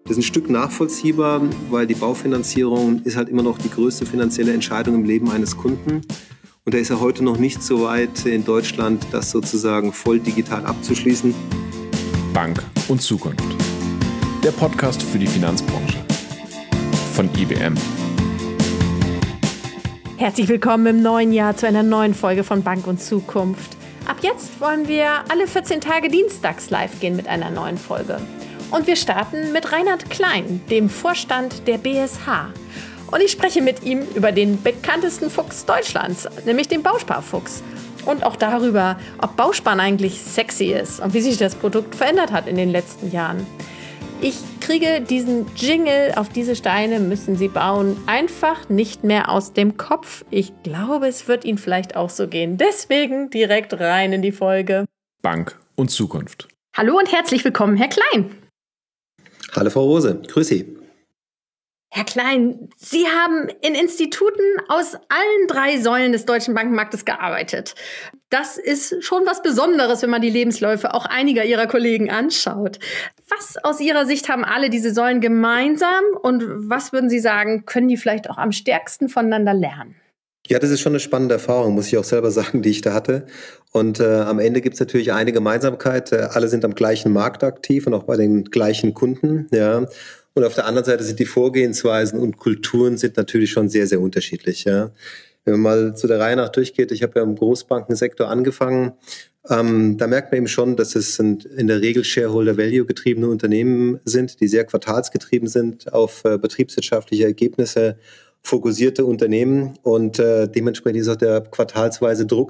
Das ist ein Stück nachvollziehbar, weil die Baufinanzierung ist halt immer noch die größte finanzielle Entscheidung im Leben eines Kunden. Und da ist er heute noch nicht so weit in Deutschland, das sozusagen voll digital abzuschließen. Bank und Zukunft. Der Podcast für die Finanzbranche. Von IBM. Herzlich willkommen im neuen Jahr zu einer neuen Folge von Bank und Zukunft. Ab jetzt wollen wir alle 14 Tage dienstags live gehen mit einer neuen Folge. Und wir starten mit Reinhard Klein, dem Vorstand der BSH. Und ich spreche mit ihm über den bekanntesten Fuchs Deutschlands, nämlich den Bausparfuchs. Und auch darüber, ob Bausparen eigentlich sexy ist und wie sich das Produkt verändert hat in den letzten Jahren. Ich kriege diesen Jingle "Auf diese Steine müssen Sie bauen" einfach nicht mehr aus dem Kopf. Ich glaube, es wird Ihnen vielleicht auch so gehen. Deswegen direkt rein in die Folge. Bank und Zukunft. Hallo und herzlich willkommen, Herr Klein. Hallo Frau Rose, grüß Sie. Herr Klein, Sie haben in Instituten aus allen 3 Säulen des deutschen Bankenmarktes gearbeitet. Das ist schon was Besonderes, wenn man die Lebensläufe auch einiger Ihrer Kollegen anschaut. Was aus Ihrer Sicht haben alle diese Säulen gemeinsam und was würden Sie sagen, können die vielleicht auch am stärksten voneinander lernen? Ja, das ist schon eine spannende Erfahrung, muss ich auch selber sagen, die ich da hatte. Und am Ende gibt es natürlich eine Gemeinsamkeit. Alle sind am gleichen Markt aktiv und auch bei den gleichen Kunden. Ja. Und auf der anderen Seite sind die Vorgehensweisen und Kulturen sind natürlich schon sehr, sehr unterschiedlich. Ja. Wenn man mal zu der Reihe nach durchgeht, ich habe ja im Großbankensektor angefangen, da merkt man eben schon, dass es in der Regel Shareholder-Value getriebene Unternehmen sind, die sehr quartalsgetrieben sind, auf betriebswirtschaftliche Ergebnisse fokussierte Unternehmen und dementsprechend ist auch der quartalsweise Druck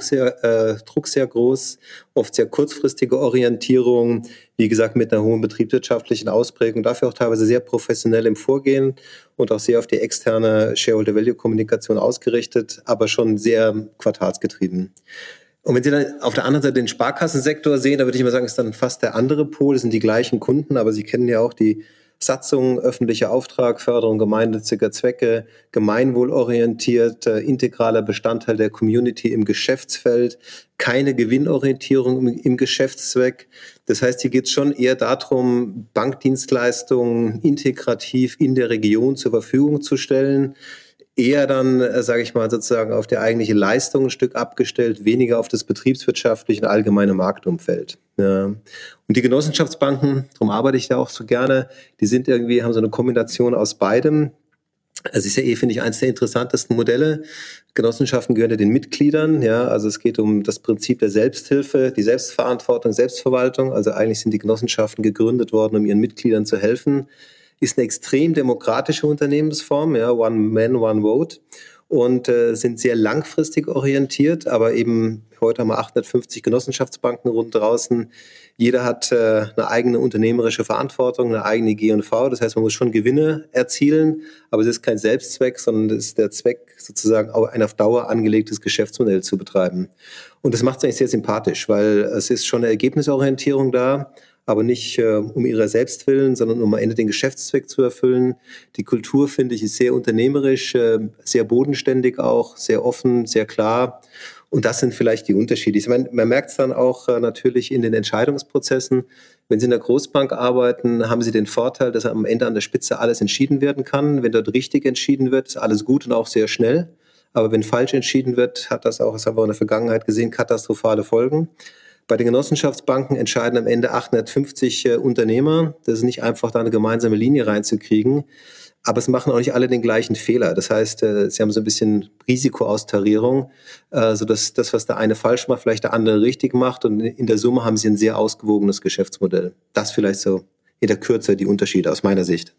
sehr groß, oft sehr kurzfristige Orientierung, wie gesagt mit einer hohen betriebswirtschaftlichen Ausprägung, dafür auch teilweise sehr professionell im Vorgehen und auch sehr auf die externe Shareholder-Value-Kommunikation ausgerichtet, aber schon sehr quartalsgetrieben. Und wenn Sie dann auf der anderen Seite den Sparkassensektor sehen, da würde ich mal sagen, ist dann fast der andere Pol, das sind die gleichen Kunden, aber Sie kennen ja auch die Satzung, öffentlicher Auftrag, Förderung gemeinnütziger Zwecke, gemeinwohlorientiert, integraler Bestandteil der Community im Geschäftsfeld, keine Gewinnorientierung im Geschäftszweck. Das heißt, hier geht es schon eher darum, Bankdienstleistungen integrativ in der Region zur Verfügung zu stellen. Eher dann, sage ich mal, sozusagen auf die eigentliche Leistung ein Stück abgestellt, weniger auf das betriebswirtschaftliche und allgemeine Marktumfeld. Ja. Und die Genossenschaftsbanken, darum arbeite ich da auch so gerne, die sind irgendwie, haben so eine Kombination aus beidem. Es ist ja finde ich, eines der interessantesten Modelle. Genossenschaften gehören ja den Mitgliedern, ja, also es geht um das Prinzip der Selbsthilfe, die Selbstverantwortung, Selbstverwaltung. Also eigentlich sind die Genossenschaften gegründet worden, um ihren Mitgliedern zu helfen. Ist eine extrem demokratische Unternehmensform, ja, One Man, One Vote und sind sehr langfristig orientiert, aber eben heute haben wir 850 Genossenschaftsbanken rund draußen. Jeder hat eine eigene unternehmerische Verantwortung, eine eigene G&V, das heißt, man muss schon Gewinne erzielen, aber es ist kein Selbstzweck, sondern es ist der Zweck, sozusagen auch ein auf Dauer angelegtes Geschäftsmodell zu betreiben. Und das macht es eigentlich sehr sympathisch, weil es ist schon eine Ergebnisorientierung da, aber nicht um ihrer selbst willen, sondern um am Ende den Geschäftszweck zu erfüllen. Die Kultur, finde ich, ist sehr unternehmerisch, sehr bodenständig auch, sehr offen, sehr klar. Und das sind vielleicht die Unterschiede. Ich meine, man merkt es dann auch natürlich in den Entscheidungsprozessen. Wenn Sie in der Großbank arbeiten, haben Sie den Vorteil, dass am Ende an der Spitze alles entschieden werden kann. Wenn dort richtig entschieden wird, ist alles gut und auch sehr schnell. Aber wenn falsch entschieden wird, hat das auch, das haben wir in der Vergangenheit gesehen, katastrophale Folgen. Bei den Genossenschaftsbanken entscheiden am Ende 850 Unternehmer. Das ist nicht einfach, da eine gemeinsame Linie reinzukriegen. Aber es machen auch nicht alle den gleichen Fehler. Das heißt, sie haben so ein bisschen Risikoaustarierung, sodass das, was der eine falsch macht, vielleicht der andere richtig macht. Und in der Summe haben sie ein sehr ausgewogenes Geschäftsmodell. Das vielleicht so in der Kürze die Unterschiede aus meiner Sicht.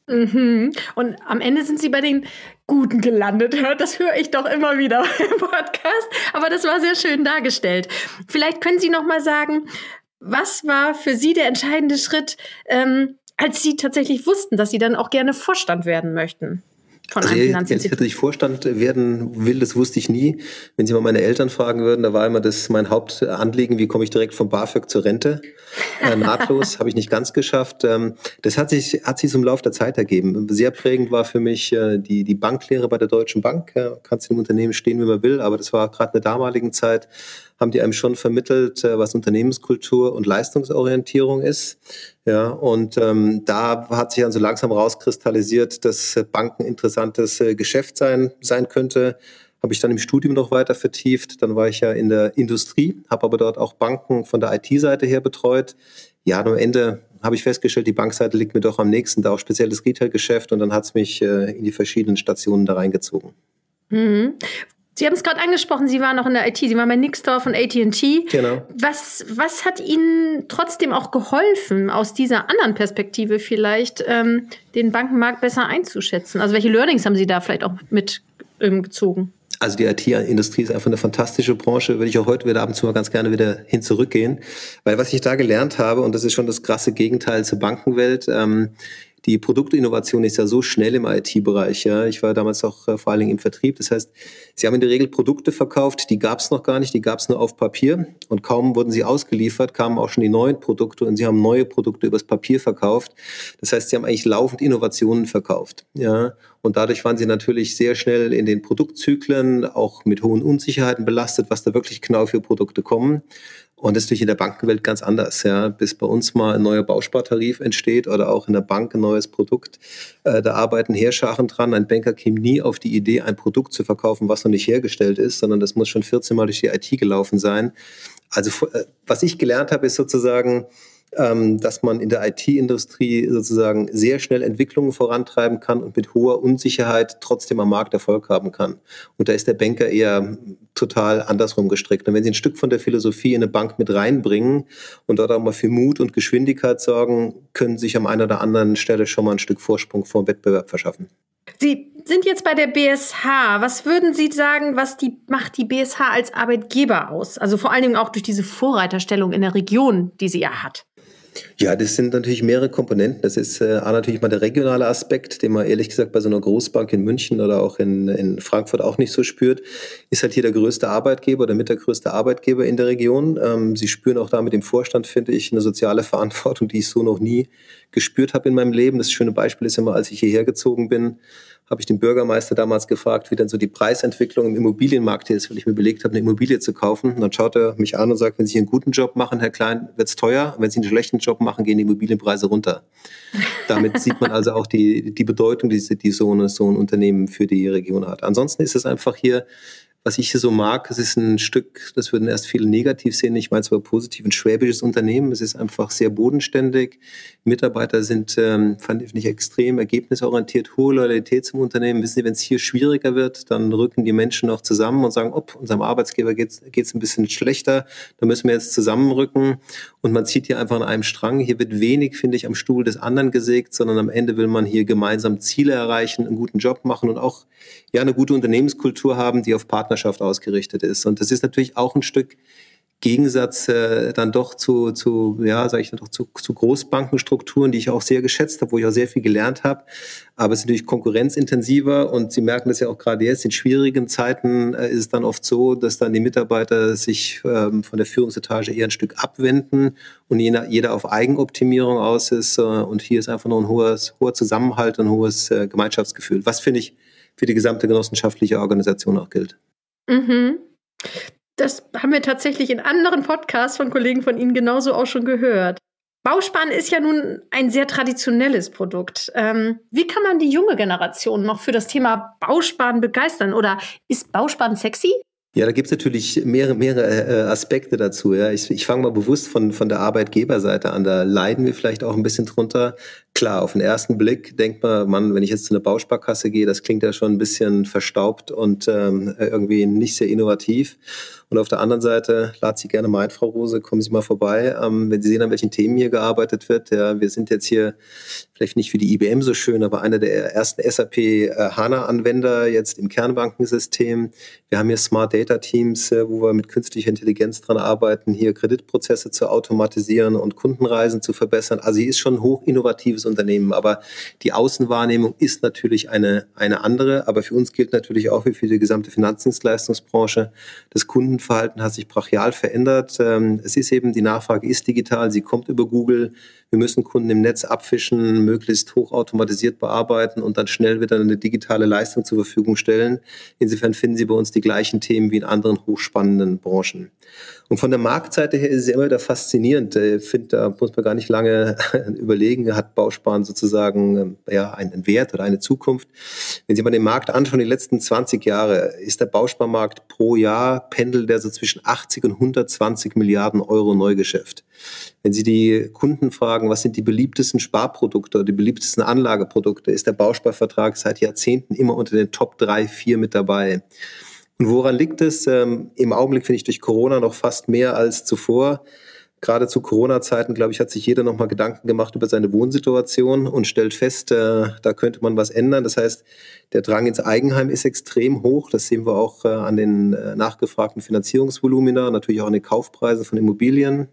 Mhm. Und am Ende sind Sie bei den Guten gelandet. Das höre ich doch immer wieder im Podcast. Aber das war sehr schön dargestellt. Vielleicht können Sie noch mal sagen, was war für Sie der entscheidende Schritt, als Sie tatsächlich wussten, dass Sie dann auch gerne Vorstand werden möchten? Von einem Finanzinstitut. Dass ich Vorstand werden will, das wusste ich nie. Wenn Sie mal meine Eltern fragen würden, da war immer das mein Hauptanliegen, wie komme ich direkt vom BAföG zur Rente? Nahtlos, habe ich nicht ganz geschafft. Das hat sich im Laufe der Zeit ergeben. Sehr prägend war für mich die Banklehre bei der Deutschen Bank. Kannst im Unternehmen stehen, wie man will, aber das war gerade in der damaligen Zeit, haben die einem schon vermittelt, was Unternehmenskultur und Leistungsorientierung ist. Ja, und da hat sich dann so langsam rauskristallisiert, dass Banken interessantes Geschäft sein könnte. Habe ich dann im Studium noch weiter vertieft. Dann war ich ja in der Industrie, habe aber dort auch Banken von der IT-Seite her betreut. Ja, und am Ende habe ich festgestellt, die Bankseite liegt mir doch am nächsten, da auch speziell das Retail-Geschäft. Und dann hat es mich in die verschiedenen Stationen da reingezogen. Mhm. Sie haben es gerade angesprochen, Sie waren noch in der IT, Sie waren bei Nixdorf und AT&T. Genau. Was hat Ihnen trotzdem auch geholfen, aus dieser anderen Perspektive vielleicht den Bankenmarkt besser einzuschätzen? Also welche Learnings haben Sie da vielleicht auch mitgezogen? Also die IT-Industrie ist einfach eine fantastische Branche, würde ich auch heute wieder ab und zu mal ganz gerne wieder hin zurückgehen. Weil was ich da gelernt habe, und das ist schon das krasse Gegenteil zur Bankenwelt, die Produktinnovation ist ja so schnell im IT-Bereich. Ja. Ich war damals auch vor allen Dingen im Vertrieb. Das heißt, sie haben in der Regel Produkte verkauft, die gab es noch gar nicht, die gab es nur auf Papier. Und kaum wurden sie ausgeliefert, kamen auch schon die neuen Produkte und sie haben neue Produkte übers Papier verkauft. Das heißt, sie haben eigentlich laufend Innovationen verkauft. Ja. Und dadurch waren sie natürlich sehr schnell in den Produktzyklen, auch mit hohen Unsicherheiten belastet, was da wirklich genau für Produkte kommen. Und das ist natürlich in der Bankenwelt ganz anders. Ja. Bis bei uns mal ein neuer Bauspartarif entsteht oder auch in der Bank ein neues Produkt, da arbeiten Heerscharen dran. Ein Banker käme nie auf die Idee, ein Produkt zu verkaufen, was noch nicht hergestellt ist, sondern das muss schon 14 Mal durch die IT gelaufen sein. Also was ich gelernt habe, ist sozusagen, dass man in der IT-Industrie sozusagen sehr schnell Entwicklungen vorantreiben kann und mit hoher Unsicherheit trotzdem am Markt Erfolg haben kann. Und da ist der Banker eher total andersrum gestrickt. Und wenn Sie ein Stück von der Philosophie in eine Bank mit reinbringen und dort auch mal für Mut und Geschwindigkeit sorgen, können Sie sich an einer oder anderen Stelle schon mal ein Stück Vorsprung vor dem Wettbewerb verschaffen. Sie sind jetzt bei der BSH. Was würden Sie sagen, macht die BSH als Arbeitgeber aus? Also vor allen Dingen auch durch diese Vorreiterstellung in der Region, die sie ja hat. Ja, das sind natürlich mehrere Komponenten. Das ist natürlich mal der regionale Aspekt, den man ehrlich gesagt bei so einer Großbank in München oder auch in Frankfurt auch nicht so spürt. Ist halt hier der größte Arbeitgeber oder mit der größte Arbeitgeber in der Region. Sie spüren auch da mit dem Vorstand, finde ich, eine soziale Verantwortung, die ich so noch nie gespürt habe in meinem Leben. Das schöne Beispiel ist immer, als ich hierher gezogen bin, habe ich den Bürgermeister damals gefragt, wie dann so die Preisentwicklung im Immobilienmarkt hier ist, weil ich mir überlegt habe, eine Immobilie zu kaufen. Und dann schaut er mich an und sagt, wenn Sie einen guten Job machen, Herr Klein, wird's teuer. Und wenn Sie einen schlechten Job machen, gehen die Immobilienpreise runter. Damit sieht man also auch die Bedeutung, die so ein Unternehmen für die Region hat. Ansonsten ist es einfach hier, was ich hier so mag, es ist ein Stück, das würden erst viele negativ sehen, ich meine es aber positiv, ein schwäbisches Unternehmen. Es ist einfach sehr bodenständig. Mitarbeiter sind, fand ich, extrem ergebnisorientiert, hohe Loyalität zum Unternehmen. Wissen Sie, wenn es hier schwieriger wird, dann rücken die Menschen noch zusammen und sagen, unserem Arbeitgeber geht's ein bisschen schlechter, da müssen wir jetzt zusammenrücken. Und man zieht hier einfach an einem Strang. Hier wird wenig, finde ich, am Stuhl des anderen gesägt, sondern am Ende will man hier gemeinsam Ziele erreichen, einen guten Job machen und auch eine gute Unternehmenskultur haben, die auf Partnerschaft ausgerichtet ist. Und das ist natürlich auch ein Stück Gegensatz dann doch zu Großbankenstrukturen, die ich auch sehr geschätzt habe, wo ich auch sehr viel gelernt habe. Aber es ist natürlich konkurrenzintensiver und Sie merken das ja auch gerade jetzt, in schwierigen Zeiten ist es dann oft so, dass dann die Mitarbeiter sich von der Führungsetage eher ein Stück abwenden und jeder auf Eigenoptimierung aus ist. Und hier ist einfach noch ein hoher Zusammenhalt und ein hohes Gemeinschaftsgefühl, was, finde ich, für die gesamte genossenschaftliche Organisation auch gilt. Mhm. Das haben wir tatsächlich in anderen Podcasts von Kollegen von Ihnen genauso auch schon gehört. Bausparen ist ja nun ein sehr traditionelles Produkt. Wie kann man die junge Generation noch für das Thema Bausparen begeistern? Oder ist Bausparen sexy? Ja, da gibt's natürlich mehrere Aspekte dazu. Ja. Ich fange mal bewusst von der Arbeitgeberseite an. Da leiden wir vielleicht auch ein bisschen drunter. Klar, auf den ersten Blick denkt man, wenn ich jetzt zu einer Bausparkasse gehe, das klingt ja schon ein bisschen verstaubt und irgendwie nicht sehr innovativ. Und auf der anderen Seite lade Sie gerne mal ein, Frau Rose, kommen Sie mal vorbei. Wenn Sie sehen, an welchen Themen hier gearbeitet wird. Ja, wir sind jetzt hier vielleicht nicht für die IBM so schön, aber einer der ersten SAP HANA-Anwender jetzt im Kernbankensystem. Wir haben hier Smart Data Teams, wo wir mit künstlicher Intelligenz dran arbeiten, hier Kreditprozesse zu automatisieren und Kundenreisen zu verbessern. Also hier ist schon ein hoch innovatives Unternehmen, aber die Außenwahrnehmung ist natürlich eine andere. Aber für uns gilt natürlich auch wie für die gesamte Finanzdienstleistungsbranche, das Kundenvertrauen Kundenverhalten hat sich brachial verändert. Es ist eben, die Nachfrage ist digital, sie kommt über Google. Wir müssen Kunden im Netz abfischen, möglichst hochautomatisiert bearbeiten und dann schnell wieder eine digitale Leistung zur Verfügung stellen. Insofern finden Sie bei uns die gleichen Themen wie in anderen hochspannenden Branchen. Und von der Marktseite her ist es immer wieder faszinierend. Ich finde, da muss man gar nicht lange überlegen, hat Bausparen sozusagen einen Wert oder eine Zukunft. Wenn Sie mal den Markt anschauen, die letzten 20 Jahre ist der Bausparmarkt pro Jahr pendelt der so zwischen 80 und 120 Milliarden Euro Neugeschäft. Wenn Sie die Kunden fragen, was sind die beliebtesten Sparprodukte oder die beliebtesten Anlageprodukte, ist der Bausparvertrag seit Jahrzehnten immer unter den Top 3, 4 mit dabei. Und woran liegt es? Im Augenblick finde ich durch Corona noch fast mehr als zuvor. Gerade zu Corona-Zeiten, glaube ich, hat sich jeder nochmal Gedanken gemacht über seine Wohnsituation und stellt fest, da könnte man was ändern. Das heißt, der Drang ins Eigenheim ist extrem hoch. Das sehen wir auch an den nachgefragten Finanzierungsvolumina, natürlich auch an den Kaufpreisen von Immobilien.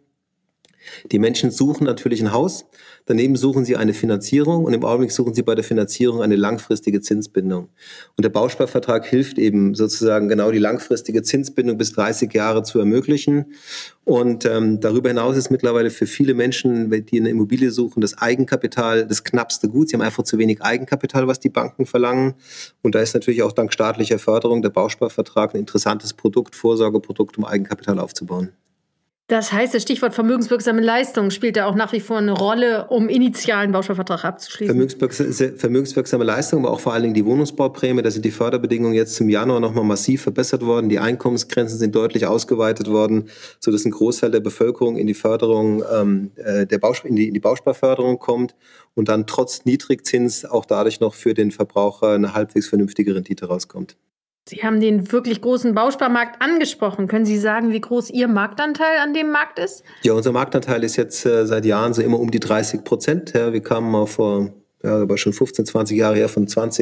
Die Menschen suchen natürlich ein Haus, daneben suchen sie eine Finanzierung und im Augenblick suchen sie bei der Finanzierung eine langfristige Zinsbindung. Und der Bausparvertrag hilft eben sozusagen genau die langfristige Zinsbindung bis 30 Jahre zu ermöglichen. Und darüber hinaus ist mittlerweile für viele Menschen, die eine Immobilie suchen, das Eigenkapital das knappste Gut. Sie haben einfach zu wenig Eigenkapital, was die Banken verlangen. Und da ist natürlich auch dank staatlicher Förderung der Bausparvertrag ein interessantes Produkt, Vorsorgeprodukt, um Eigenkapital aufzubauen. Das heißt, das Stichwort vermögenswirksame Leistung spielt da auch nach wie vor eine Rolle, um initialen Bausparvertrag abzuschließen. Vermögenswirksame Leistung, aber auch vor allen Dingen die Wohnungsbauprämie. Da sind die Förderbedingungen jetzt zum Januar nochmal massiv verbessert worden. Die Einkommensgrenzen sind deutlich ausgeweitet worden, sodass ein Großteil der Bevölkerung in die Förderung, in die Bausparförderung kommt und dann trotz Niedrigzins auch dadurch noch für den Verbraucher eine halbwegs vernünftige Rendite rauskommt. Sie haben den wirklich großen Bausparmarkt angesprochen. Können Sie sagen, wie groß Ihr Marktanteil an dem Markt ist? Ja, unser Marktanteil ist jetzt seit Jahren so immer um die 30%. Ja, wir kamen mal vor, aber schon 15, 20 Jahre her von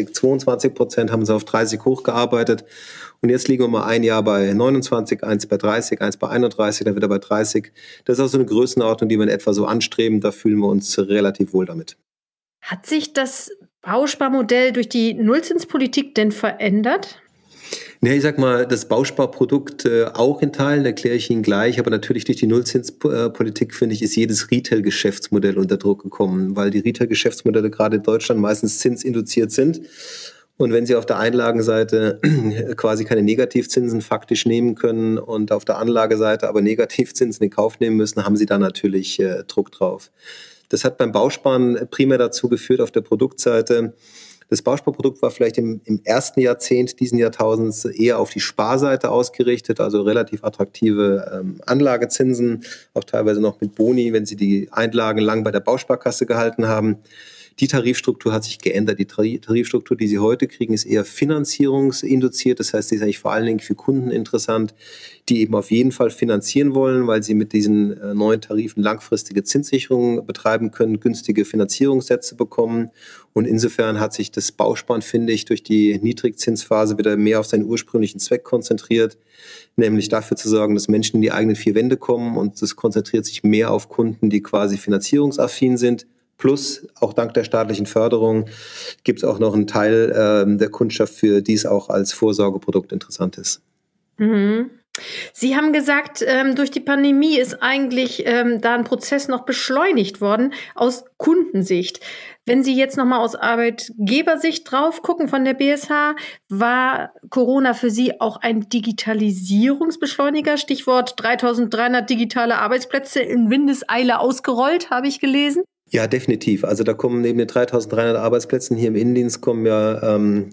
22%, haben uns auf 30 hochgearbeitet. Und jetzt liegen wir mal ein Jahr bei 29, eins bei 30, eins bei 31, dann wieder bei 30. Das ist auch so eine Größenordnung, die wir in etwa so anstreben. Da fühlen wir uns relativ wohl damit. Hat sich das Bausparmodell durch die Nullzinspolitik denn verändert? Ja, ich sag mal, das Bausparprodukt auch in Teilen, erkläre ich Ihnen gleich, aber natürlich durch die Nullzinspolitik, finde ich, ist jedes Retail-Geschäftsmodell unter Druck gekommen, weil die Retail-Geschäftsmodelle gerade in Deutschland meistens zinsinduziert sind. Und wenn Sie auf der Einlagenseite quasi keine Negativzinsen faktisch nehmen können und auf der Anlageseite aber Negativzinsen in Kauf nehmen müssen, haben Sie da natürlich Druck drauf. Das hat beim Bausparen primär dazu geführt, auf der Produktseite. Das Bausparprodukt war vielleicht im ersten Jahrzehnt diesen Jahrtausends eher auf die Sparseite ausgerichtet, also relativ attraktive Anlagezinsen, auch teilweise noch mit Boni, wenn Sie die Einlagen lang bei der Bausparkasse gehalten haben. Die Tarifstruktur hat sich geändert. Die Tarifstruktur, die Sie heute kriegen, ist eher finanzierungsinduziert. Das heißt, die ist eigentlich vor allen Dingen für Kunden interessant, die eben auf jeden Fall finanzieren wollen, weil sie mit diesen neuen Tarifen langfristige Zinssicherungen betreiben können, günstige Finanzierungssätze bekommen. Und insofern hat sich das Bausparen, finde ich, durch die Niedrigzinsphase wieder mehr auf seinen ursprünglichen Zweck konzentriert, nämlich dafür zu sorgen, dass Menschen in die eigenen vier Wände kommen. Und das konzentriert sich mehr auf Kunden, die quasi finanzierungsaffin sind. Plus, auch dank der staatlichen Förderung, gibt es auch noch einen Teil der Kundschaft, für die es auch als Vorsorgeprodukt interessant ist. Mhm. Sie haben gesagt, durch die Pandemie ist eigentlich da ein Prozess noch beschleunigt worden aus Kundensicht. Wenn Sie jetzt nochmal aus Arbeitgebersicht drauf gucken von der BSH, war Corona für Sie auch ein Digitalisierungsbeschleuniger? Stichwort 3300 digitale Arbeitsplätze in Windeseile ausgerollt, habe ich gelesen. Ja, definitiv. Also da kommen neben den 3.300 Arbeitsplätzen hier im Innendienst wir haben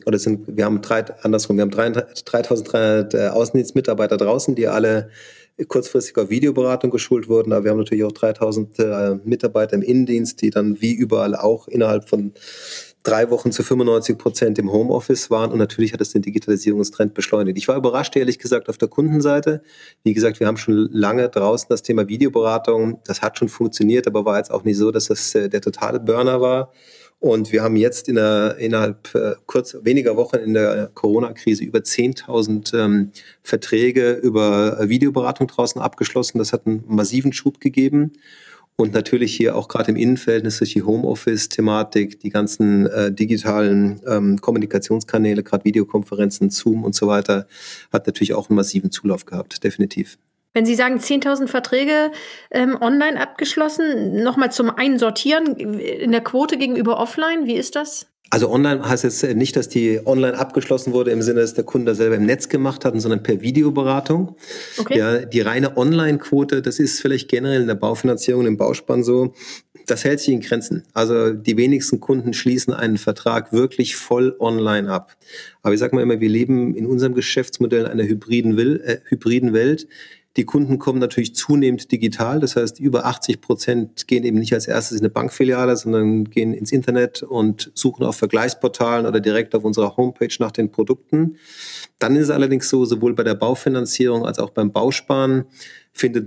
3.300 Außendienstmitarbeiter draußen, die alle kurzfristig auf Videoberatung geschult wurden. Aber wir haben natürlich auch 3.000 Mitarbeiter im Innendienst, die dann wie überall auch innerhalb von 3 Wochen zu 95% im Homeoffice waren und natürlich hat es den Digitalisierungstrend beschleunigt. Ich war überrascht, ehrlich gesagt, auf der Kundenseite. Wie gesagt, wir haben schon lange draußen das Thema Videoberatung. Das hat schon funktioniert, aber war jetzt auch nicht so, dass das der totale Burner war. Und wir haben jetzt innerhalb weniger Wochen in der Corona-Krise über 10.000 Verträge über Videoberatung draußen abgeschlossen. Das hat einen massiven Schub gegeben. Und natürlich hier auch gerade im Innenverhältnis durch die Homeoffice-Thematik, die ganzen digitalen Kommunikationskanäle, gerade Videokonferenzen, Zoom und so weiter, hat natürlich auch einen massiven Zulauf gehabt, definitiv. Wenn Sie sagen, 10.000 Verträge online abgeschlossen, nochmal zum Einsortieren in der Quote gegenüber offline, wie ist das? Also online heißt jetzt nicht, dass die online abgeschlossen wurde im Sinne, dass der Kunde das selber im Netz gemacht hat, sondern per Videoberatung. Okay. Ja, die reine Online-Quote, das ist vielleicht generell in der Baufinanzierung, im Bauspann so, das hält sich in Grenzen. Also die wenigsten Kunden schließen einen Vertrag wirklich voll online ab. Aber ich sage mal immer, wir leben in unserem Geschäftsmodell in einer hybriden Welt. Die Kunden kommen natürlich zunehmend digital. Das heißt, über 80% gehen eben nicht als erstes in eine Bankfiliale, sondern gehen ins Internet und suchen auf Vergleichsportalen oder direkt auf unserer Homepage nach den Produkten. Dann ist es allerdings so, sowohl bei der Baufinanzierung als auch beim Bausparen findet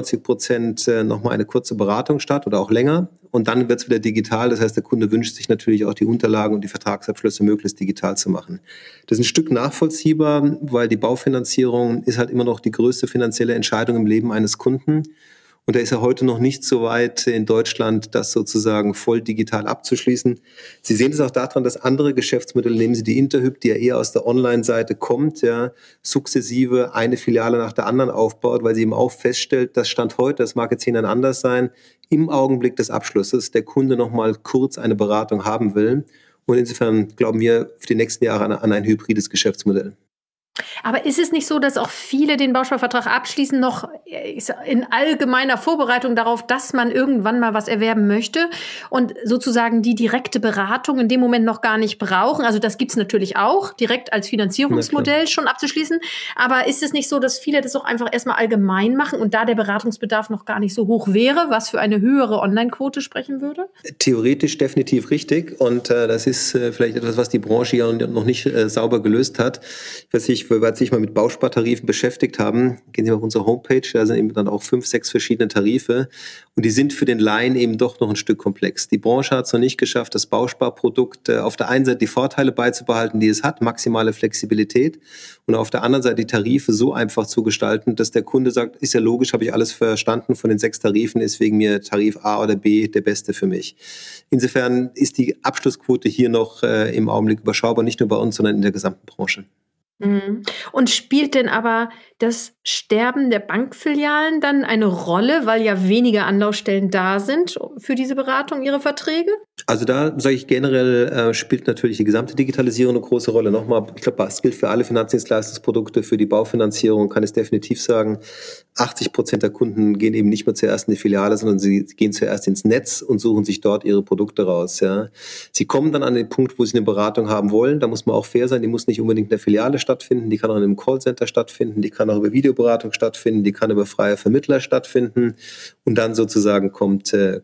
99% nochmal eine kurze Beratung statt oder auch länger. Und dann wird es wieder digital. Das heißt, der Kunde wünscht sich natürlich auch die Unterlagen und die Vertragsabschlüsse möglichst digital zu machen. Das ist ein Stück nachvollziehbar, weil die Baufinanzierung ist halt immer noch die größte finanzielle Entscheidung im Leben eines Kunden. Und da ist er heute noch nicht so weit in Deutschland, das sozusagen voll digital abzuschließen. Sie sehen es auch daran, dass andere Geschäftsmodelle, nehmen Sie die Interhyp, die ja eher aus der Online-Seite kommt, ja, sukzessive eine Filiale nach der anderen aufbaut, weil sie eben auch feststellt, dass Stand heute, das mag jetzt Ihnen anders sein, im Augenblick des Abschlusses der Kunde noch mal kurz eine Beratung haben will. Und insofern glauben wir für die nächsten Jahre an ein hybrides Geschäftsmodell. Aber ist es nicht so, dass auch viele den Bausparvertrag abschließen, noch in allgemeiner Vorbereitung darauf, dass man irgendwann mal was erwerben möchte und sozusagen die direkte Beratung in dem Moment noch gar nicht brauchen? Also das gibt's natürlich auch, direkt als Finanzierungsmodell schon abzuschließen. Aber ist es nicht so, dass viele das auch einfach erstmal allgemein machen und da der Beratungsbedarf noch gar nicht so hoch wäre, was für eine höhere Online-Quote sprechen würde? Theoretisch definitiv richtig. Und das ist vielleicht etwas, was die Branche ja noch nicht sauber gelöst hat. Weil Sie sich mal mit Bauspartarifen beschäftigt haben, gehen Sie auf unsere Homepage, da sind eben dann auch 5, 6 verschiedene Tarife und die sind für den Laien eben doch noch ein Stück komplex. Die Branche hat es noch nicht geschafft, das Bausparprodukt auf der einen Seite die Vorteile beizubehalten, die es hat, maximale Flexibilität und auf der anderen Seite die Tarife so einfach zu gestalten, dass der Kunde sagt, ist ja logisch, habe ich alles verstanden, von den 6 Tarifen ist wegen mir Tarif A oder B der beste für mich. Insofern ist die Abschlussquote hier noch im Augenblick überschaubar, nicht nur bei uns, sondern in der gesamten Branche. Und spielt denn aber das Sterben der Bankfilialen dann eine Rolle, weil ja weniger Anlaufstellen da sind für diese Beratung, Ihre Verträge? Also da sage ich generell, spielt natürlich die gesamte Digitalisierung eine große Rolle. Nochmal, ich glaube, das gilt für alle Finanzdienstleistungsprodukte, für die Baufinanzierung kann ich definitiv sagen, 80% der Kunden gehen eben nicht mehr zuerst in die Filiale, sondern sie gehen zuerst ins Netz und suchen sich dort ihre Produkte raus. Ja. Sie kommen dann an den Punkt, wo sie eine Beratung haben wollen. Da muss man auch fair sein, die muss nicht unbedingt in der Filiale stattfinden, die kann auch in einem Callcenter stattfinden, die kann auch über Videoberatung stattfinden, die kann über freie Vermittler stattfinden und dann sozusagen kommt der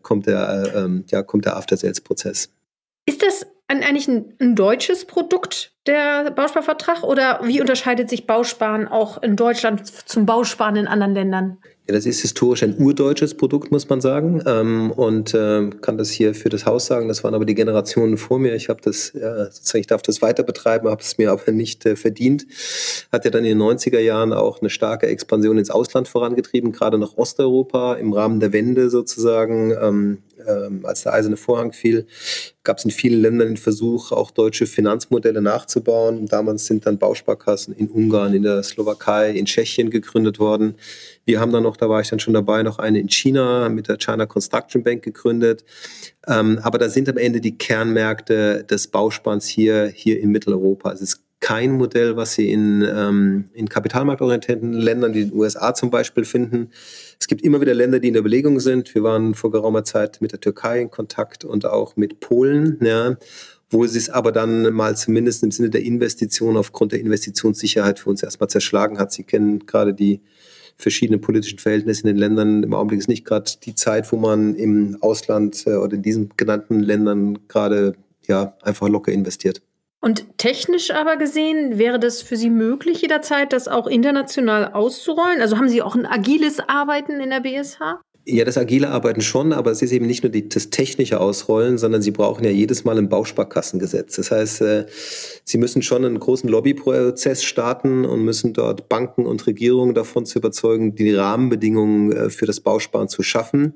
After-Sales-Prozess. Ist das eigentlich ein deutsches Produkt, der Bausparvertrag, oder wie unterscheidet sich Bausparen auch in Deutschland zum Bausparen in anderen Ländern? Ja, das ist historisch ein urdeutsches Produkt, muss man sagen, und kann das hier für das Haus sagen. Das waren aber die Generationen vor mir. Ich habe das, sozusagen, ich darf das weiter betreiben, habe es mir aber nicht verdient. Hat ja dann in den 90er Jahren auch eine starke Expansion ins Ausland vorangetrieben, gerade nach Osteuropa im Rahmen der Wende sozusagen. Als der Eiserne Vorhang fiel, gab es in vielen Ländern den Versuch, auch deutsche Finanzmodelle nachzubauen. Damals sind dann Bausparkassen in Ungarn, in der Slowakei, in Tschechien gegründet worden. Wir haben dann noch, da war ich dann schon dabei, noch eine in China mit der China Construction Bank gegründet. Aber da sind am Ende die Kernmärkte des Bausparens hier in Mitteleuropa. Es ist kein Modell, was Sie in kapitalmarktorientierten Ländern wie den USA zum Beispiel finden. Es gibt immer wieder Länder, die in der Überlegung sind. Wir waren vor geraumer Zeit mit der Türkei in Kontakt und auch mit Polen, ja, wo sie es aber dann mal zumindest im Sinne der Investition aufgrund der Investitionssicherheit für uns erstmal zerschlagen hat. Sie kennen gerade die verschiedenen politischen Verhältnisse in den Ländern. Im Augenblick ist nicht gerade die Zeit, wo man im Ausland oder in diesen genannten Ländern gerade einfach locker investiert. Und technisch aber gesehen, wäre das für Sie möglich, jederzeit das auch international auszurollen? Also haben Sie auch ein agiles Arbeiten in der BSH? Ja, das agile Arbeiten schon, aber es ist eben nicht nur das technische Ausrollen, sondern Sie brauchen ja jedes Mal ein Bausparkassengesetz. Das heißt, Sie müssen schon einen großen Lobbyprozess starten und müssen dort Banken und Regierungen davon zu überzeugen, die Rahmenbedingungen für das Bausparen zu schaffen.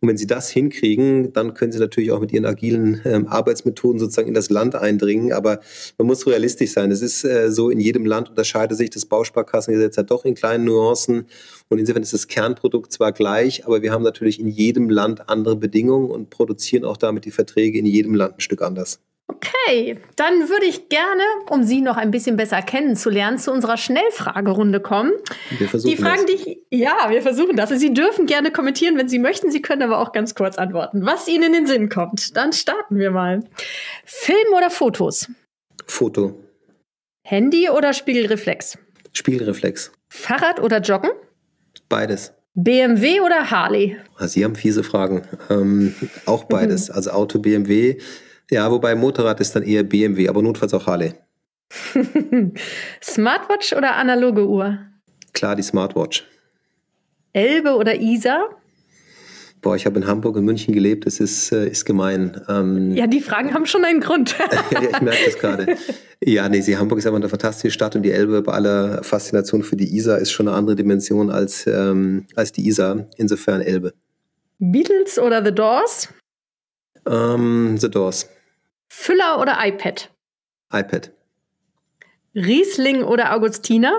Und wenn sie das hinkriegen, dann können sie natürlich auch mit ihren agilen Arbeitsmethoden sozusagen in das Land eindringen. Aber man muss realistisch sein. Es ist so, in jedem Land unterscheidet sich das Bausparkassengesetz halt doch in kleinen Nuancen. Und insofern ist das Kernprodukt zwar gleich, aber wir haben natürlich in jedem Land andere Bedingungen und produzieren auch damit die Verträge in jedem Land ein Stück anders. Okay, dann würde ich gerne, um Sie noch ein bisschen besser kennenzulernen, zu unserer Schnellfragerunde kommen. Wir versuchen die Fragen, wir versuchen das. Sie dürfen gerne kommentieren, wenn Sie möchten. Sie können aber auch ganz kurz antworten, was Ihnen in den Sinn kommt. Dann starten wir mal. Film oder Fotos? Foto. Handy oder Spiegelreflex? Spiegelreflex. Fahrrad oder Joggen? Beides. BMW oder Harley? Sie haben fiese Fragen. Auch beides. Also Auto, BMW. Ja, wobei Motorrad ist dann eher BMW, aber notfalls auch Harley. Smartwatch oder analoge Uhr? Klar, die Smartwatch. Elbe oder Isar? Boah, ich habe in Hamburg und München gelebt, das ist gemein. Ja, die Fragen haben schon einen Grund. Ja, ich merke das gerade. Ja, nee, Hamburg ist einfach eine fantastische Stadt und die Elbe bei aller Faszination für die Isar ist schon eine andere Dimension als die Isar. Insofern Elbe. Beatles oder The Doors? The Doors. Füller oder iPad? iPad. Riesling oder Augustiner?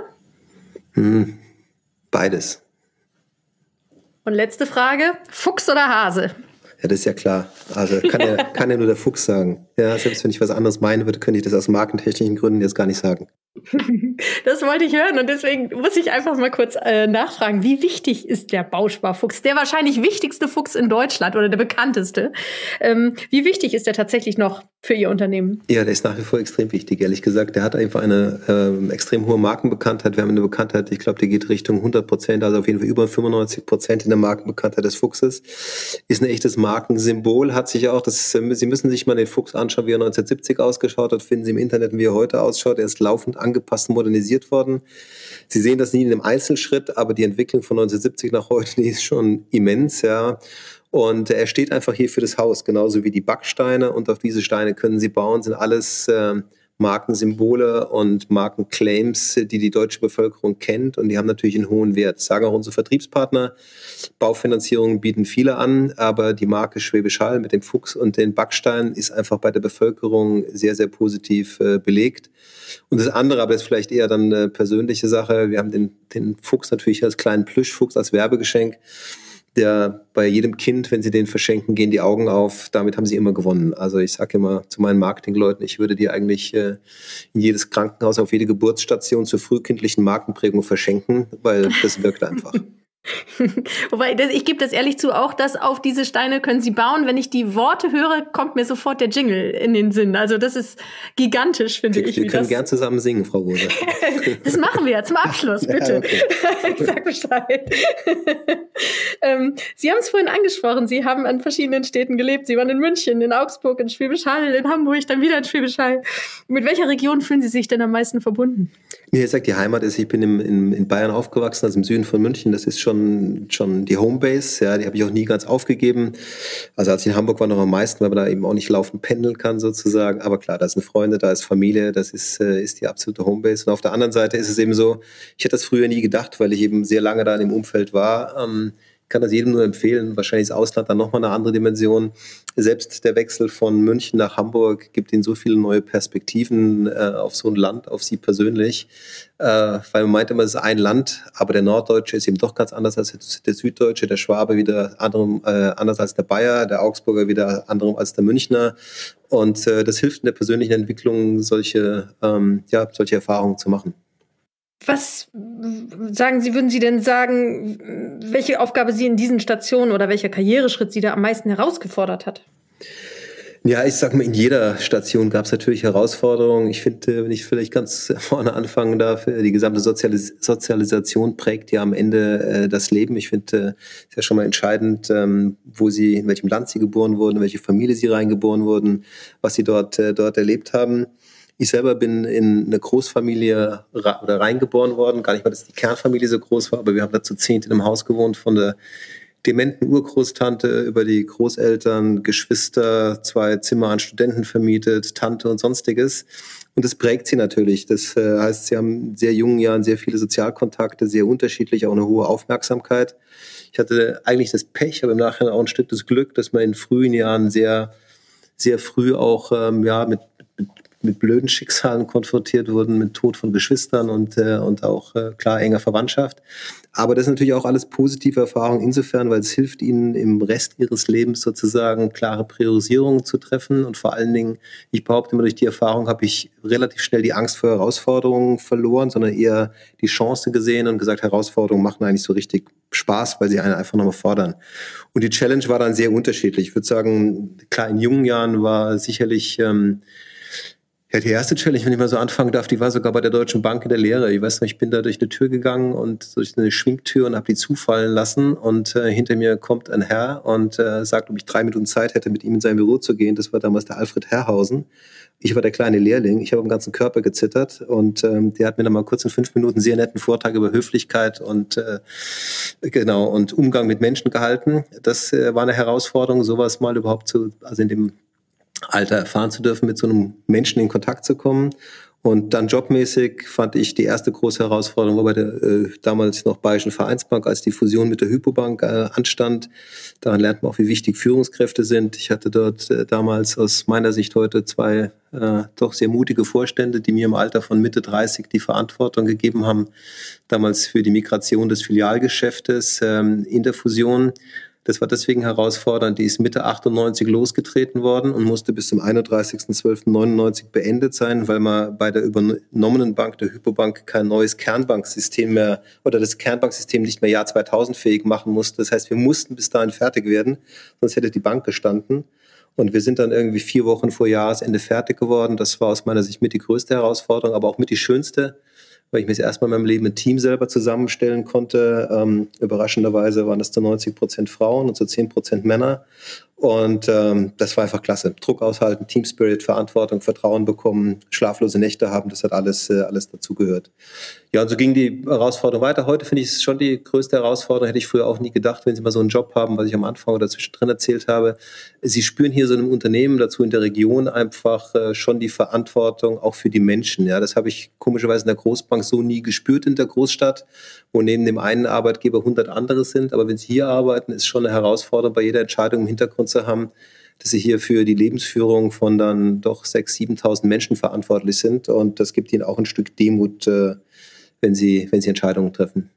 Beides. Und letzte Frage, Fuchs oder Hase? Ja, das ist ja klar. Also kann ja nur der Fuchs sagen. Ja, selbst wenn ich was anderes meinen würde, könnte ich das aus markentechnischen Gründen jetzt gar nicht sagen. Das wollte ich hören und deswegen muss ich einfach mal kurz nachfragen, wie wichtig ist der Bausparfuchs? Der wahrscheinlich wichtigste Fuchs in Deutschland oder der bekannteste. Wie wichtig ist der tatsächlich noch für Ihr Unternehmen? Ja, der ist nach wie vor extrem wichtig, ehrlich gesagt. Der hat einfach eine extrem hohe Markenbekanntheit. Wir haben eine Bekanntheit, ich glaube, die geht Richtung 100%, also auf jeden Fall über 95% in der Markenbekanntheit des Fuchses. Ist ein echtes Markensymbol, hat sich auch, Sie müssen sich mal den Fuchs anschauen, wie er 1970 ausgeschaut hat, finden Sie im Internet, wie er heute ausschaut. Er ist laufend angepasst und modernisiert worden. Sie sehen das nie in einem Einzelschritt, aber die Entwicklung von 1970 nach heute, die ist schon immens, ja. Und er steht einfach hier für das Haus, genauso wie die Backsteine. Und auf diese Steine können Sie bauen, sind alles Markensymbole und Markenclaims, die deutsche Bevölkerung kennt. Und die haben natürlich einen hohen Wert. Das sagen auch unsere Vertriebspartner. Baufinanzierungen bieten viele an, aber die Marke Schwäbisch Hall mit dem Fuchs und den Backsteinen ist einfach bei der Bevölkerung sehr, sehr positiv belegt. Und das andere, aber das ist vielleicht eher dann eine persönliche Sache. Wir haben den Fuchs natürlich als kleinen Plüschfuchs, als Werbegeschenk. Der bei jedem Kind, wenn sie den verschenken, gehen die Augen auf. Damit haben sie immer gewonnen. Also ich sage immer zu meinen Marketingleuten, ich würde die eigentlich in jedes Krankenhaus, auf jede Geburtsstation zur frühkindlichen Markenprägung verschenken, weil das wirkt einfach. Wobei, ich gebe das ehrlich zu, auch das auf diese Steine können Sie bauen. Wenn ich die Worte höre, kommt mir sofort der Jingle in den Sinn. Also das ist gigantisch, finde ich. Wir können gern zusammen singen, Frau Rose. Das machen wir ja zum Abschluss, bitte. Ja, okay. Ich sag Bescheid. Sie haben es vorhin angesprochen, Sie haben an verschiedenen Städten gelebt. Sie waren in München, in Augsburg, in Schwäbisch Hall, in Hamburg, dann wieder in Schwäbisch Hall. Mit welcher Region fühlen Sie sich denn am meisten verbunden? Wie gesagt, die Heimat ist, ich bin in Bayern aufgewachsen, also im Süden von München. Das ist schon die Homebase, ja, die habe ich auch nie ganz aufgegeben. Also als ich in Hamburg war, noch am meisten, weil man da eben auch nicht laufend pendeln kann sozusagen. Aber klar, da sind Freunde, da ist Familie, das ist die absolute Homebase. Und auf der anderen Seite ist es eben so, ich hätte das früher nie gedacht, weil ich eben sehr lange da in dem Umfeld war. Ich kann das jedem nur empfehlen. Wahrscheinlich ist Ausland dann nochmal eine andere Dimension. Selbst der Wechsel von München nach Hamburg gibt ihnen so viele neue Perspektiven auf so ein Land, auf sie persönlich. Weil man meint immer, es ist ein Land, aber der Norddeutsche ist eben doch ganz anders als der Süddeutsche, der Schwabe wieder anders als der Bayer, der Augsburger wieder anderem als der Münchner. Und das hilft in der persönlichen Entwicklung, solche Erfahrungen zu machen. Was würden Sie denn sagen, welche Aufgabe Sie in diesen Stationen oder welcher Karriereschritt Sie da am meisten herausgefordert hat? Ja, ich sag mal, in jeder Station gab es natürlich Herausforderungen. Ich finde, wenn ich vielleicht ganz vorne anfangen darf, die gesamte Sozialisation prägt ja am Ende das Leben. Ich finde, es ist ja schon mal entscheidend, in welchem Land Sie geboren wurden, in welche Familie Sie reingeboren wurden, was Sie dort erlebt haben. Ich selber bin in eine Großfamilie reingeboren worden. Gar nicht mal, dass die Kernfamilie so groß war, aber wir haben da zu 10 in einem Haus gewohnt, von der dementen Urgroßtante über die Großeltern, Geschwister, 2 Zimmer an Studenten vermietet, Tante und Sonstiges. Und das prägt sie natürlich. Das heißt, sie haben in sehr jungen Jahren sehr viele Sozialkontakte, sehr unterschiedlich, auch eine hohe Aufmerksamkeit. Ich hatte eigentlich das Pech, aber im Nachhinein auch ein Stück das Glück, dass man in frühen Jahren sehr, sehr früh auch mit blöden Schicksalen konfrontiert wurden, mit Tod von Geschwistern und auch klar enger Verwandtschaft. Aber das ist natürlich auch alles positive Erfahrung insofern, weil es hilft ihnen im Rest ihres Lebens sozusagen klare Priorisierungen zu treffen. Und vor allen Dingen, ich behaupte immer, durch die Erfahrung habe ich relativ schnell die Angst vor Herausforderungen verloren, sondern eher die Chance gesehen und gesagt, Herausforderungen machen eigentlich so richtig Spaß, weil sie einen einfach nochmal fordern. Und die Challenge war dann sehr unterschiedlich. Ich würde sagen, klar, in jungen Jahren war sicherlich die erste Challenge, wenn ich mal so anfangen darf, die war sogar bei der Deutschen Bank in der Lehre. Ich weiß noch, ich bin da durch eine Tür gegangen und durch eine Schwingtür und habe die zufallen lassen. Und hinter mir kommt ein Herr und sagt, ob ich 3 Minuten Zeit hätte, mit ihm in sein Büro zu gehen. Das war damals der Alfred Herrhausen. Ich war der kleine Lehrling. Ich habe am ganzen Körper gezittert. Und der hat mir dann mal kurz in 5 Minuten einen sehr netten Vortrag über Höflichkeit und und Umgang mit Menschen gehalten. Das war eine Herausforderung, sowas mal überhaupt also in dem Alter erfahren zu dürfen, mit so einem Menschen in Kontakt zu kommen. Und dann jobmäßig fand ich die erste große Herausforderung war bei der damals noch Bayerischen Vereinsbank, als die Fusion mit der Hypobank anstand. Daran lernt man auch, wie wichtig Führungskräfte sind. Ich hatte dort damals aus meiner Sicht heute 2 doch sehr mutige Vorstände, die mir im Alter von Mitte 30 die Verantwortung gegeben haben, damals für die Migration des Filialgeschäftes in der Fusion. Das war deswegen herausfordernd. Die ist Mitte 98 losgetreten worden und musste bis zum 31.12.99 beendet sein, weil man bei der übernommenen Bank, der Hypobank, kein neues Kernbanksystem mehr oder das Kernbanksystem nicht mehr Jahr 2000 fähig machen musste. Das heißt, wir mussten bis dahin fertig werden, sonst hätte die Bank gestanden. Und wir sind dann irgendwie 4 Wochen vor Jahresende fertig geworden. Das war aus meiner Sicht mit die größte Herausforderung, aber auch mit die schönste, weil ich mir das erstmal in meinem Leben ein Team selber zusammenstellen konnte. Überraschenderweise waren das zu 90% Frauen und zu 10% Männer. Und das war einfach klasse. Druck aushalten, Team Spirit, Verantwortung, Vertrauen bekommen, schlaflose Nächte haben, das hat alles dazugehört. Ja, und so ging die Herausforderung weiter. Heute finde ich es schon die größte Herausforderung. Hätte ich früher auch nie gedacht, wenn Sie mal so einen Job haben, was ich am Anfang oder zwischendrin erzählt habe. Sie spüren hier so einem Unternehmen, dazu in der Region einfach schon die Verantwortung auch für die Menschen. Ja, das habe ich komischerweise in der Großbank so nie gespürt in der Großstadt, wo neben dem einen Arbeitgeber 100 andere sind. Aber wenn Sie hier arbeiten, ist schon eine Herausforderung, bei jeder Entscheidung im Hintergrund zu haben, dass Sie hier für die Lebensführung von dann doch 6.000, 7.000 Menschen verantwortlich sind. Und das gibt Ihnen auch ein Stück Demut, wenn Sie Entscheidungen treffen.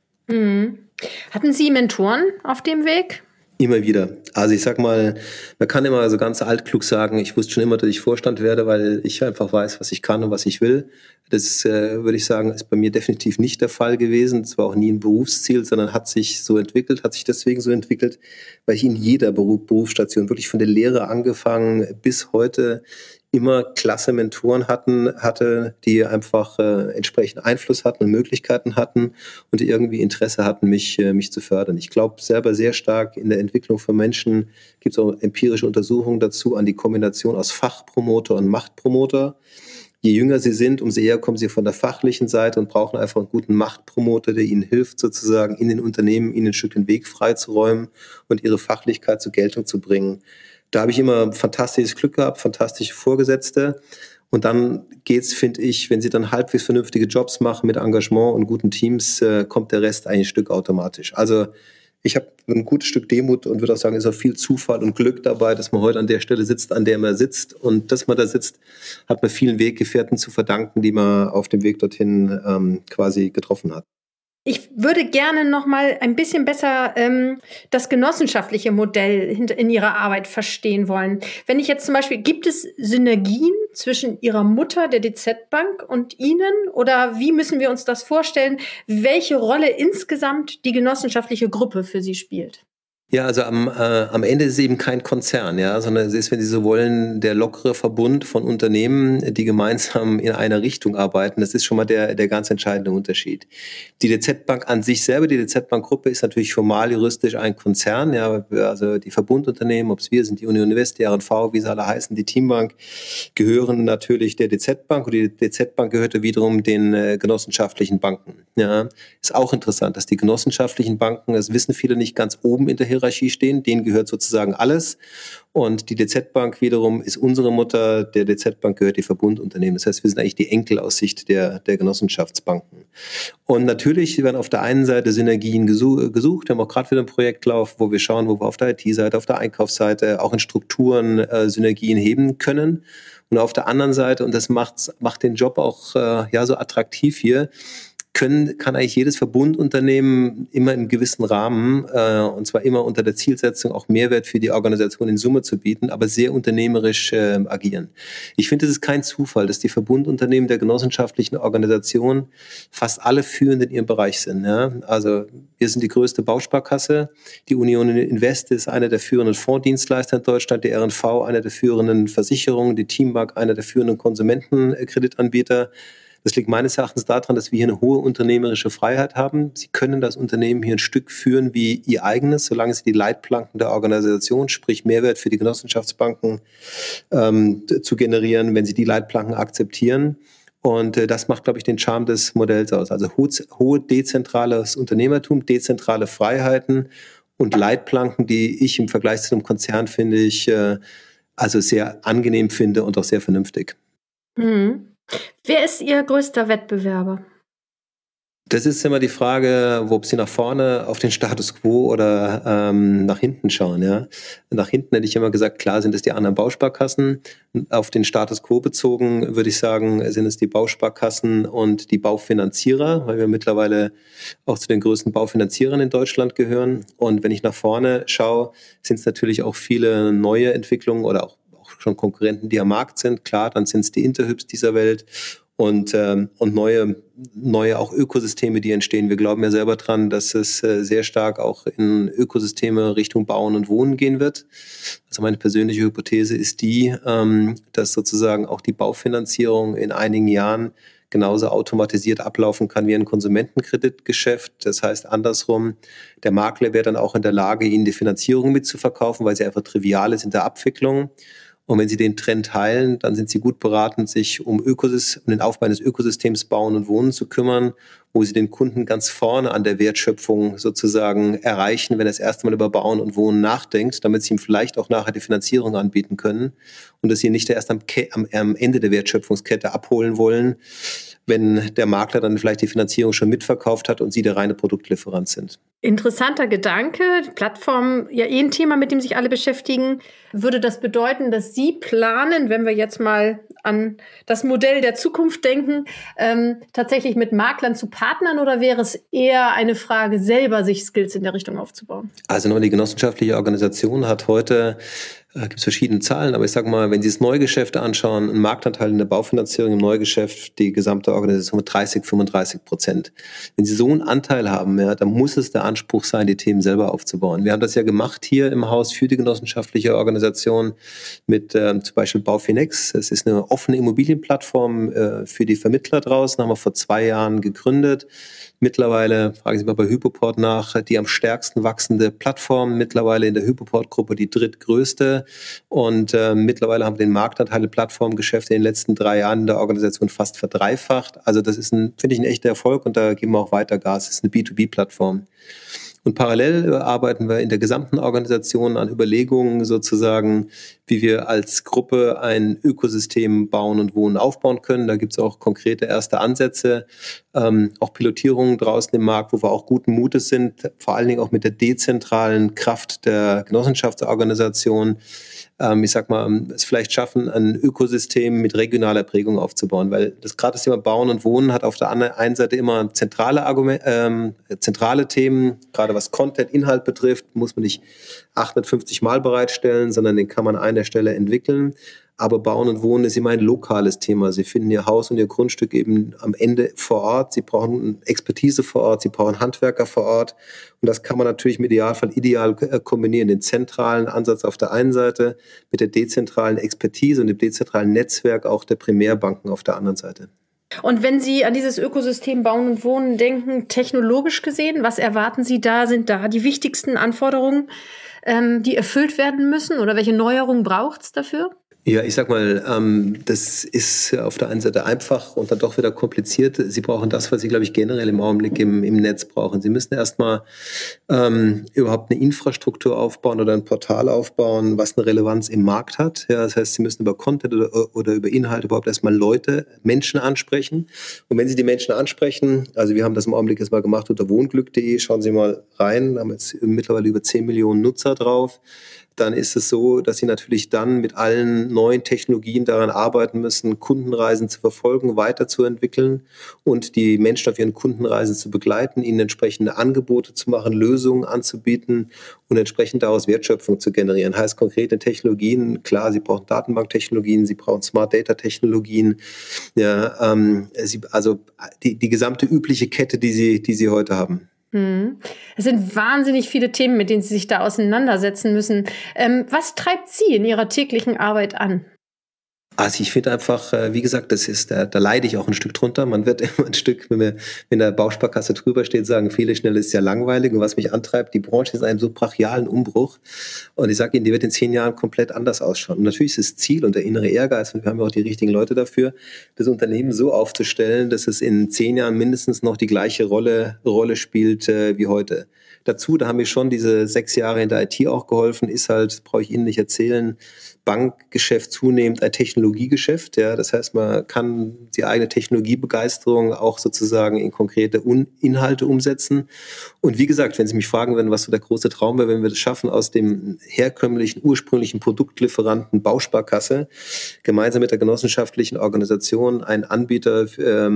Mhm. Hatten Sie Mentoren auf dem Weg? Immer wieder. Also ich sag mal, man kann immer so ganz altklug sagen, ich wusste schon immer, dass ich Vorstand werde, weil ich einfach weiß, was ich kann und was ich will. Das würde ich sagen, ist bei mir definitiv nicht der Fall gewesen. Das war auch nie ein Berufsziel, sondern hat sich so entwickelt, hat sich deswegen so entwickelt, weil ich in jeder Berufsstation, wirklich von der Lehre angefangen bis heute, immer klasse Mentoren hatte, die einfach entsprechend Einfluss hatten und Möglichkeiten hatten und die irgendwie Interesse hatten, mich zu fördern. Ich glaube selber sehr stark in der Entwicklung von Menschen, gibt es auch empirische Untersuchungen dazu, an die Kombination aus Fachpromoter und Machtpromoter. Je jünger sie sind, umso eher kommen sie von der fachlichen Seite und brauchen einfach einen guten Machtpromoter, der ihnen hilft, sozusagen in den Unternehmen ihnen ein Stück den Weg freizuräumen und ihre Fachlichkeit zur Geltung zu bringen. Da habe ich immer fantastisches Glück gehabt, fantastische Vorgesetzte. Und dann geht's, finde ich, wenn sie dann halbwegs vernünftige Jobs machen mit Engagement und guten Teams, kommt der Rest ein Stück automatisch. Also ich habe ein gutes Stück Demut und würde auch sagen, es ist auch viel Zufall und Glück dabei, dass man heute an der Stelle sitzt, an der man sitzt. Und dass man da sitzt, hat man vielen Weggefährten zu verdanken, die man auf dem Weg dorthin quasi getroffen hat. Ich würde gerne noch mal ein bisschen besser das genossenschaftliche Modell in Ihrer Arbeit verstehen wollen. Wenn ich jetzt zum Beispiel, gibt es Synergien zwischen Ihrer Mutter, der DZ Bank, und Ihnen? Oder wie müssen wir uns das vorstellen, welche Rolle insgesamt die genossenschaftliche Gruppe für Sie spielt? Ja, also am Ende ist es eben kein Konzern, ja, sondern es ist, wenn Sie so wollen, der lockere Verbund von Unternehmen, die gemeinsam in einer Richtung arbeiten. Das ist schon mal der ganz entscheidende Unterschied. Die DZ Bank an sich selber, die DZ Bank Gruppe ist natürlich formal juristisch ein Konzern, ja, also die Verbundunternehmen, ob es wir sind, die Union Invest, die R&V, wie sie alle heißen, die Teambank, gehören natürlich der DZ Bank und die DZ Bank gehörte wiederum den genossenschaftlichen Banken. Ja, ist auch interessant, dass die genossenschaftlichen Banken, das wissen viele nicht, ganz oben in der Hierarchie stehen. Denen gehört sozusagen alles. Und die DZ Bank wiederum ist unsere Mutter. Der DZ Bank gehört die Verbundunternehmen. Das heißt, wir sind eigentlich die Enkel aus Sicht der Genossenschaftsbanken. Und natürlich werden auf der einen Seite Synergien gesucht. Wir haben auch gerade wieder ein Projektlauf, wo wir schauen, wo wir auf der IT-Seite, auf der Einkaufsseite auch in Strukturen Synergien heben können. Und auf der anderen Seite, und das macht den Job auch so attraktiv hier, kann eigentlich jedes Verbundunternehmen immer im gewissen Rahmen, und zwar immer unter der Zielsetzung, auch Mehrwert für die Organisation in Summe zu bieten, aber sehr unternehmerisch agieren. Ich finde, es ist kein Zufall, dass die Verbundunternehmen der genossenschaftlichen Organisation fast alle führend in ihrem Bereich sind. Ja? Also wir sind die größte Bausparkasse, die Union Invest ist einer der führenden Fondsdienstleister in Deutschland, die R&V einer der führenden Versicherungen, die Teambank einer der führenden Konsumentenkreditanbieter. Das liegt meines Erachtens daran, dass wir hier eine hohe unternehmerische Freiheit haben. Sie können das Unternehmen hier ein Stück führen wie ihr eigenes, solange Sie die Leitplanken der Organisation, sprich Mehrwert für die Genossenschaftsbanken, zu generieren, wenn Sie die Leitplanken akzeptieren. Und das macht, glaube ich, den Charme des Modells aus. Also hohe dezentrales Unternehmertum, dezentrale Freiheiten und Leitplanken, die ich im Vergleich zu einem Konzern finde ich also sehr angenehm finde und auch sehr vernünftig. Mhm. Wer ist Ihr größter Wettbewerber? Das ist immer die Frage, ob Sie nach vorne auf den Status Quo oder nach hinten schauen. Ja? Nach hinten hätte ich immer gesagt, klar sind es die anderen Bausparkassen. Auf den Status Quo bezogen würde ich sagen, sind es die Bausparkassen und die Baufinanzierer, weil wir mittlerweile auch zu den größten Baufinanzierern in Deutschland gehören. Und wenn ich nach vorne schaue, sind es natürlich auch viele neue Entwicklungen oder auch schon Konkurrenten, die am Markt sind. Klar, dann sind es die Interhyps dieser Welt und neue auch Ökosysteme, die entstehen. Wir glauben ja selber dran, dass es sehr stark auch in Ökosysteme Richtung Bauen und Wohnen gehen wird. Also meine persönliche Hypothese ist die, dass sozusagen auch die Baufinanzierung in einigen Jahren genauso automatisiert ablaufen kann wie ein Konsumentenkreditgeschäft. Das heißt andersrum, der Makler wäre dann auch in der Lage, Ihnen die Finanzierung mitzuverkaufen, weil sie einfach trivial ist in der Abwicklung. Und wenn Sie den Trend teilen, dann sind Sie gut beraten, sich um den Aufbau eines Ökosystems Bauen und Wohnen zu kümmern, wo Sie den Kunden ganz vorne an der Wertschöpfung sozusagen erreichen, wenn er das erste Mal über Bauen und Wohnen nachdenkt, damit Sie ihm vielleicht auch nachher die Finanzierung anbieten können und dass Sie ihn nicht erst am Ende der Wertschöpfungskette abholen wollen, wenn der Makler dann vielleicht die Finanzierung schon mitverkauft hat und Sie der reine Produktlieferant sind. Interessanter Gedanke. Die Plattform, ja ein Thema, mit dem sich alle beschäftigen. Würde das bedeuten, dass Sie planen, wenn wir jetzt mal an das Modell der Zukunft denken, tatsächlich mit Maklern zu partnern oder wäre es eher eine Frage, selber sich Skills in der Richtung aufzubauen? Also die genossenschaftliche Organisation hat heute gibt es verschiedene Zahlen, aber ich sage mal, wenn Sie das Neugeschäft anschauen, ein Marktanteil in der Baufinanzierung im Neugeschäft, die gesamte Organisation mit 30-35%. Wenn Sie so einen Anteil haben, ja, dann muss es der Anspruch sein, die Themen selber aufzubauen. Wir haben das ja gemacht hier im Haus für die genossenschaftliche Organisation mit zum Beispiel Baufinex. Es ist eine offene Immobilienplattform für die Vermittler draußen, haben wir vor 2 Jahren gegründet. Mittlerweile, fragen Sie mal bei Hypoport nach, die am stärksten wachsende Plattform, mittlerweile in der Hypoport-Gruppe die drittgrößte. Und mittlerweile haben wir den Marktanteil im Plattformgeschäft in den letzten 3 Jahren in der Organisation fast verdreifacht. Also das ist finde ich, ein echter Erfolg und da geben wir auch weiter Gas. Das ist eine B2B-Plattform. Und parallel arbeiten wir in der gesamten Organisation an Überlegungen sozusagen, wie wir als Gruppe ein Ökosystem bauen und wohnen aufbauen können. Da gibt es auch konkrete erste Ansätze, auch Pilotierungen draußen im Markt, wo wir auch guten Mutes sind, vor allen Dingen auch mit der dezentralen Kraft der Genossenschaftsorganisation. Ich sag mal, es vielleicht schaffen, ein Ökosystem mit regionaler Prägung aufzubauen, weil gerade das Thema Bauen und Wohnen hat auf der einen Seite immer zentrale Themen, gerade was Content, Inhalt betrifft, muss man nicht 850 Mal bereitstellen, sondern den kann man an der Stelle entwickeln. Aber Bauen und Wohnen ist immer ein lokales Thema. Sie finden ihr Haus und ihr Grundstück eben am Ende vor Ort. Sie brauchen Expertise vor Ort, sie brauchen Handwerker vor Ort. Und das kann man natürlich im Idealfall ideal kombinieren. Den zentralen Ansatz auf der einen Seite mit der dezentralen Expertise und dem dezentralen Netzwerk auch der Primärbanken auf der anderen Seite. Und wenn Sie an dieses Ökosystem Bauen und Wohnen denken, technologisch gesehen, was erwarten Sie da? Sind da die wichtigsten Anforderungen, die erfüllt werden müssen? Oder welche Neuerungen braucht es dafür? Ja, ich sag mal, das ist auf der einen Seite einfach und dann doch wieder kompliziert. Sie brauchen das, was Sie, glaube ich, generell im Augenblick im Netz brauchen. Sie müssen erstmal überhaupt eine Infrastruktur aufbauen oder ein Portal aufbauen, was eine Relevanz im Markt hat. Ja, das heißt, Sie müssen über Content oder über Inhalte überhaupt erstmal Menschen ansprechen. Und wenn Sie die Menschen ansprechen, also wir haben das im Augenblick jetzt mal gemacht unter wohnglück.de, schauen Sie mal rein, haben jetzt mittlerweile über 10 Millionen Nutzer drauf. Dann ist es so, dass Sie natürlich dann mit allen neuen Technologien daran arbeiten müssen, Kundenreisen zu verfolgen, weiterzuentwickeln und die Menschen auf ihren Kundenreisen zu begleiten, ihnen entsprechende Angebote zu machen, Lösungen anzubieten und entsprechend daraus Wertschöpfung zu generieren. Heißt konkrete Technologien, klar, Sie brauchen Datenbanktechnologien, Sie brauchen Smart Data Technologien, ja, also die gesamte übliche Kette, die Sie heute haben. Es sind wahnsinnig viele Themen, mit denen Sie sich da auseinandersetzen müssen. Was treibt Sie in Ihrer täglichen Arbeit an? Also ich finde einfach, wie gesagt, da leide ich auch ein Stück drunter. Man wird immer ein Stück, wenn der Bausparkasse drüber steht, sagen viele schnell, ist ja langweilig. Und was mich antreibt, die Branche ist in einem so brachialen Umbruch. Und ich sage Ihnen, die wird in 10 Jahren komplett anders ausschauen. Und natürlich ist das Ziel und der innere Ehrgeiz, und wir haben ja auch die richtigen Leute dafür, das Unternehmen so aufzustellen, dass es in 10 Jahren mindestens noch die gleiche Rolle spielt wie heute. Dazu, da haben wir schon diese 6 Jahre in der IT auch geholfen, ist halt, brauche ich Ihnen nicht erzählen, Bankgeschäft zunehmend ein Technologiegeschäft. Ja, das heißt, man kann die eigene Technologiebegeisterung auch sozusagen in konkrete Inhalte umsetzen. Und wie gesagt, wenn Sie mich fragen würden, was so der große Traum wäre, wenn wir das schaffen, aus dem herkömmlichen, ursprünglichen Produktlieferanten Bausparkasse gemeinsam mit der genossenschaftlichen Organisation einen Anbieter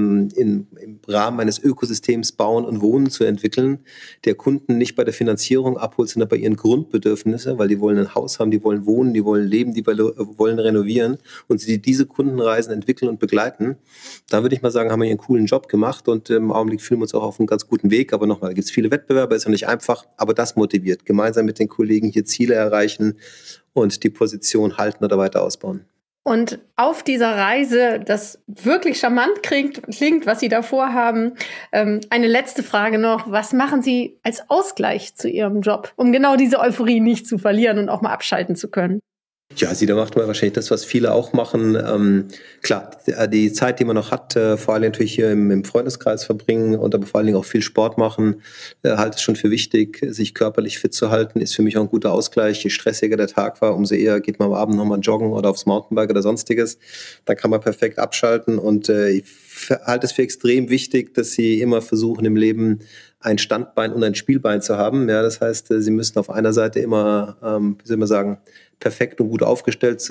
im Rahmen eines Ökosystems Bauen und Wohnen zu entwickeln, der Kunden nicht bei der Finanzierung abholt, sondern bei ihren Grundbedürfnissen, weil die wollen ein Haus haben, die wollen wohnen, die wollen leben, die wollen renovieren und sie diese Kundenreisen entwickeln und begleiten, da würde ich mal sagen, haben wir hier einen coolen Job gemacht und im Augenblick fühlen wir uns auch auf einem ganz guten Weg. Aber nochmal, da gibt es viele Wettbewerber, ist ja nicht einfach, aber das motiviert. Gemeinsam mit den Kollegen hier Ziele erreichen und die Position halten oder weiter ausbauen. Und auf dieser Reise, das wirklich charmant klingt, was Sie da vorhaben, eine letzte Frage noch. Was machen Sie als Ausgleich zu Ihrem Job, um genau diese Euphorie nicht zu verlieren und auch mal abschalten zu können? Ja, da macht man wahrscheinlich das, was viele auch machen. Klar, die Zeit, die man noch hat, vor allem natürlich hier im Freundeskreis verbringen und aber vor allen Dingen auch viel Sport machen, halte es schon für wichtig, sich körperlich fit zu halten, ist für mich auch ein guter Ausgleich. Je stressiger der Tag war, umso eher geht man am Abend nochmal joggen oder aufs Mountainbike oder sonstiges. Da kann man perfekt abschalten und ich halte es für extrem wichtig, dass Sie immer versuchen im Leben ein Standbein und ein Spielbein zu haben. Ja, das heißt, Sie müssen auf einer Seite immer, wie soll man sagen, perfekt und gut aufgestellt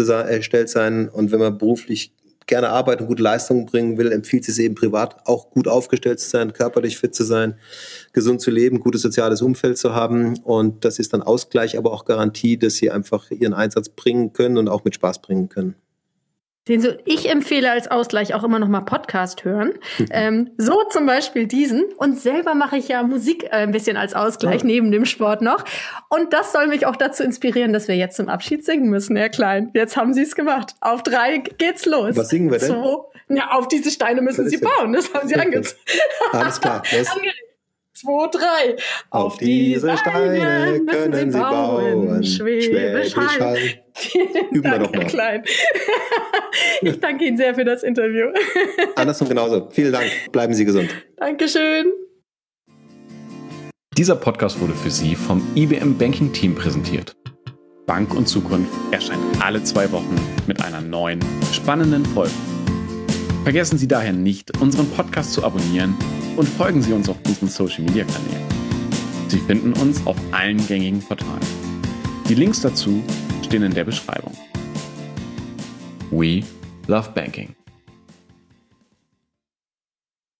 sein. Und wenn man beruflich gerne arbeitet und gute Leistungen bringen will, empfiehlt es eben privat auch gut aufgestellt zu sein, körperlich fit zu sein, gesund zu leben, gutes soziales Umfeld zu haben. Und das ist dann Ausgleich, aber auch Garantie, dass Sie einfach Ihren Einsatz bringen können und auch mit Spaß bringen können. Ich empfehle als Ausgleich auch immer noch mal Podcast hören. So zum Beispiel diesen. Und selber mache ich ja Musik ein bisschen als Ausgleich neben dem Sport noch. Und das soll mich auch dazu inspirieren, dass wir jetzt zum Abschied singen müssen, Herr Klein. Jetzt haben Sie es gemacht. Auf 3 geht's los. Was singen wir denn? 2, ja, auf diese Steine müssen Sie bauen. Das haben Sie angezogen. Alles klar. 2, 3. Auf diese Steine können Sie bauen. Schwäbisch Hall. Vielen Dank, Herr Klein. Ich danke Ihnen sehr für das Interview. Andersrum genauso. Vielen Dank. Bleiben Sie gesund. Dankeschön. Dieser Podcast wurde für Sie vom IBM Banking Team präsentiert. Bank und Zukunft erscheint alle 2 Wochen mit einer neuen, spannenden Folge. Vergessen Sie daher nicht, unseren Podcast zu abonnieren und folgen Sie uns auf unseren Social-Media-Kanälen. Sie finden uns auf allen gängigen Portalen. Die Links dazu stehen in der Beschreibung. We love banking.